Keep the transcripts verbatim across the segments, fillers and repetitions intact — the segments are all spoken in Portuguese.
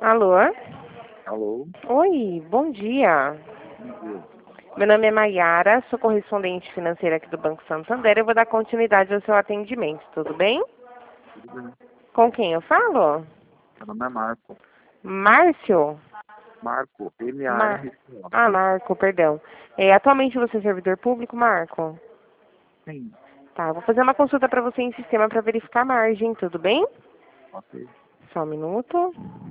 Alô? Alô? Oi, bom dia. Bom dia. Meu nome é Maiara, sou correspondente financeira aqui do Banco Santander. Eu vou dar continuidade ao seu atendimento, tudo bem? Tudo bem? Com quem eu falo? Meu nome é Marco. Márcio? Marco, M A Mar... R C O. Ah, Marco, perdão. É, atualmente você é servidor público, Marco? Sim, Tá, eu vou fazer uma consulta para você em sistema para verificar a margem, tudo bem? ok. Só um minuto.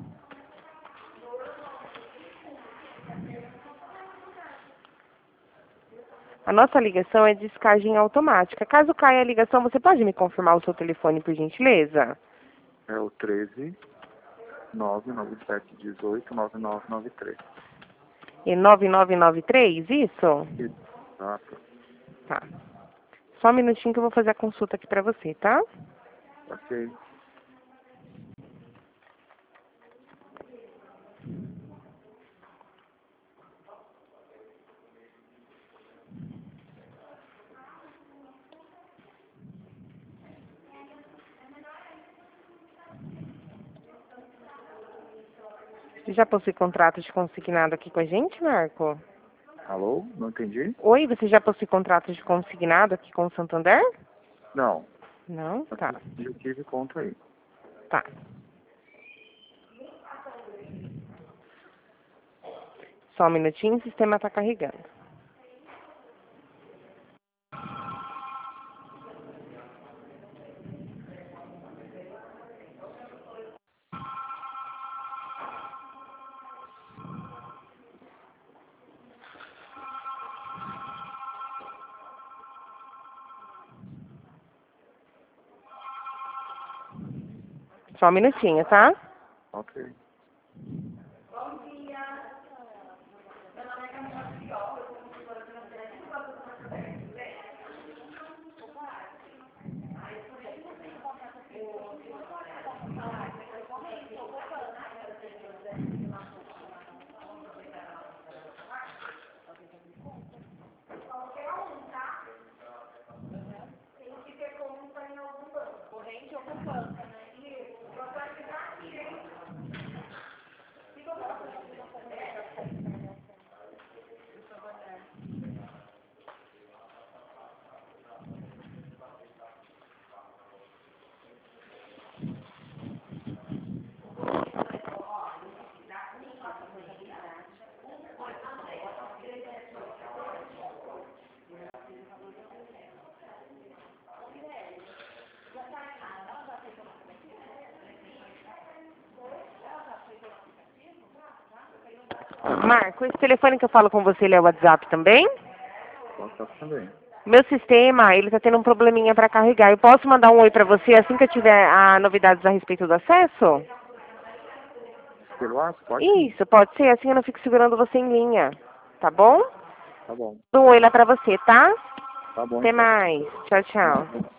A nossa ligação é de descagem automática. Caso caia a ligação, você pode me confirmar o seu telefone, por gentileza? É o treze, nove nove sete, dezoito, nove nove nove três. É nove nove nove três, isso? Exato. Tá. Só um minutinho que eu vou fazer a consulta aqui pra você, tá? Ok. Você já possui contrato de consignado aqui com a gente, Marco? Alô? Não entendi? Oi, você já possui contrato de consignado aqui com o Santander? Não. Não? Tá. Eu tive conta aí. Tá. Só um minutinho, o sistema tá carregando. Só um minutinho, tá? Ok. Marco, esse telefone que eu falo com você, ele é o WhatsApp também? WhatsApp também. Meu sistema, ele tá tendo um probleminha para carregar. Eu posso mandar um oi para você assim que eu tiver a novidades a respeito do acesso? Pelo WhatsApp? Pode sim. Isso, pode ser. Assim eu não fico segurando você em linha. Tá bom? Tá bom. Dou um oi lá pra você, tá? Tá bom Até então. mais. Tchau, tchau. Obrigado.